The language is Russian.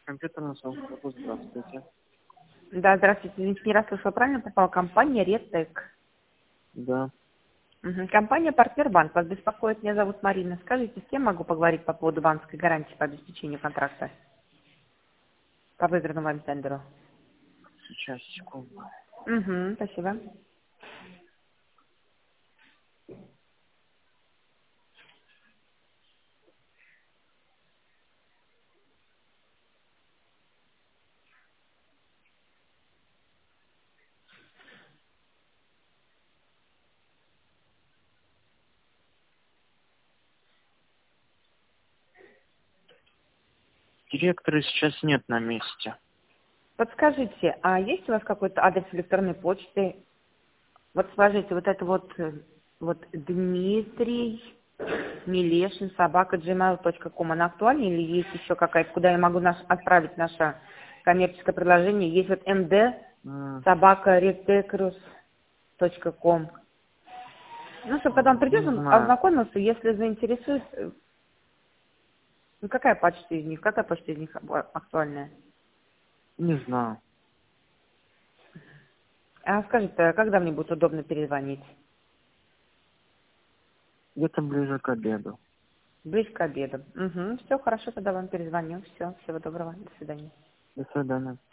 Компьютерный софт. Здравствуйте. Да, здравствуйте. Извините, не расслышала, правильно попала? Компания Ретек. Да. Компания Партнербанк. Вас беспокоит. Меня зовут Марина. Скажите, с кем могу поговорить по поводу банковской гарантии по обеспечению контракта по выигранному вами тендеру? Сейчас, секунду. Спасибо. Директора сейчас нет на месте. Подскажите, а есть у вас какой-то адрес электронной почты? Вот скажите, вот это вот Дмитрий Милешин, @gmail.com. Она актуальна или есть еще какая-то, куда я могу отправить наше коммерческое предложение? Есть вот md @retecrus.com. Ну, чтобы когда он придет, Не он знаю. ознакомился, если заинтересует, ну, какая почта из них актуальная? Не знаю. А скажите, а когда мне будет удобно перезвонить? Где-то ближе к обеду. Ближе к обеду. Все, хорошо, тогда вам перезвоню. Все, всего доброго, до свидания. До свидания.